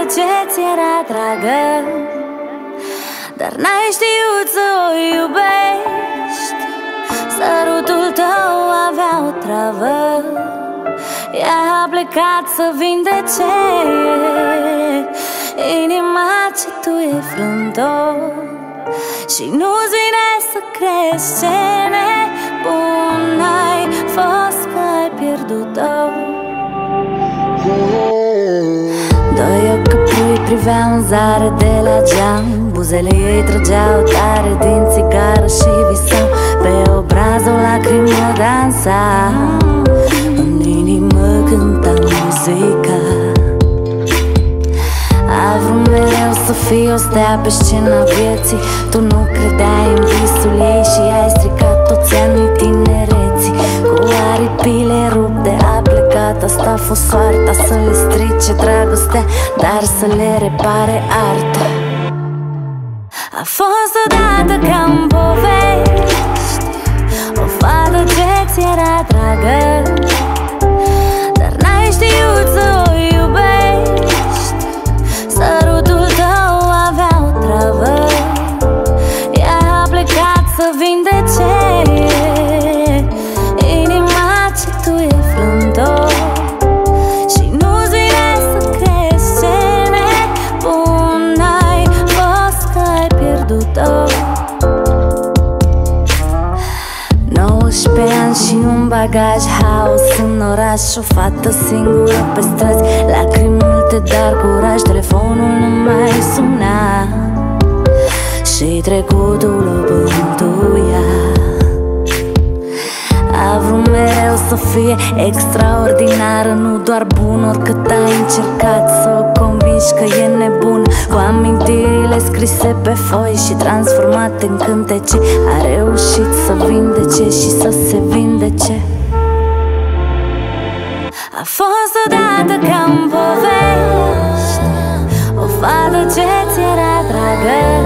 ce ți era dragă, dar n-ai știut să o iubești. Sărutul tău avea o travă, ea a plecat să vindece inima ce tu e frântă. Și nu-ți vine să crezi ce nebun ai fost că ai pierdut-o. Doi ochi pui priveau în zare de la geam, buzele ei trăgeau tare din țigară și visau. Pe obraz o lacrimă dansa, în inimă cânta muzica. A vrut mereu să fii o stea pe scena vieții. Tu nu credeai în visul ei și ai stricat toți anii tinereții. Cu aripile rupte a plecat, asta a fost soarta, să le strice dragostea, dar să le repare arta. A fost odată ca în povești, o fată ce ți era dragă, dar n-ai știut să o iubești. Sărutul tău avea o travă, ea a plecat să vindece inima ce tu e frântă. Și nu-ți vine să crezi ce nebun ai fost că ai pierdut-o. 19 ani și un bagaj, haos în oraș, o fată singură pe străzi, lacrimi multe, dar curaj, telefonul nu mai suna și trecutul o bântuia. A vrut mereu să fie extraordinară, nu doar bună, oricât ai încercat să o convingi că e nebună. Cu amintirile scrise pe foi și transformate în cântece, a reușit să vindece și să se vindece. A fost odată ca în povești, o fată ce ți era dragă,